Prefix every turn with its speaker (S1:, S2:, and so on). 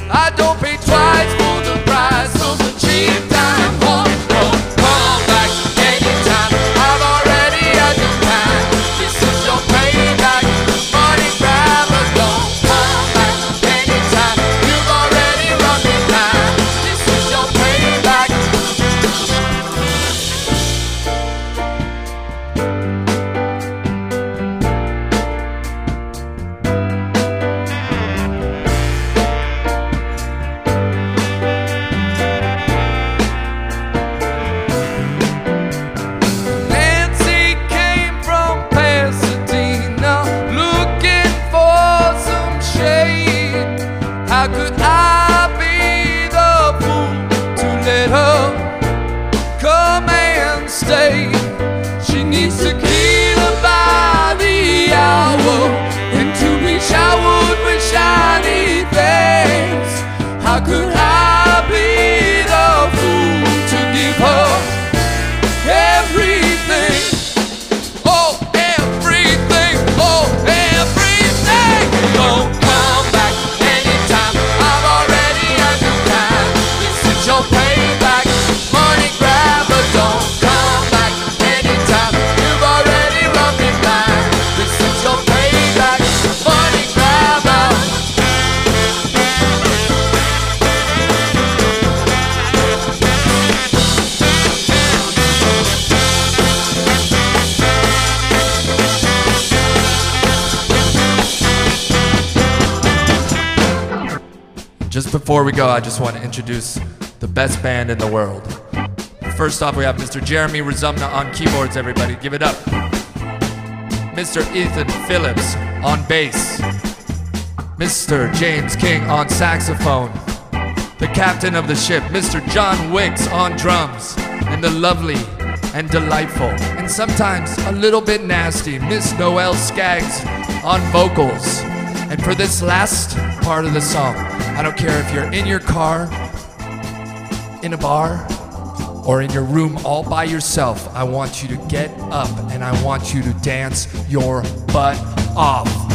S1: I don't pay twice for the price of the cheap time. Don't come back anytime. I've already had your time. This is your payback. Money grabber, don't come back anytime. You've already run me down. This is your payback. Nancy came from Pasadena looking for some shade. How could I be the fool to let her come and stay? She needs tequila by the hour and to be showered with shiny things. How could I be the fool to give her everything? Oh, everything, oh, everything. Don't come back anytime. I've already had your time. This is your payback. Money grabber, don't come back anytime. You've already run me blind. This is your payback. Money grabber. Just before we go, I just want to introduce the best band in the world. First off, we have Mr. Jeremy Razumna on keyboards, everybody. Give it up. Mr. Ethan Phillips on bass. Mr. James King on saxophone. The captain of the ship, Mr. John Wicks on drums. And the lovely and delightful, and sometimes a little bit nasty, Miss Noelle Skaggs on vocals. And for this last part of the song, I don't care if you're in your car, in a bar, or in your room all by yourself, I want you to get up and I want you to dance your butt off.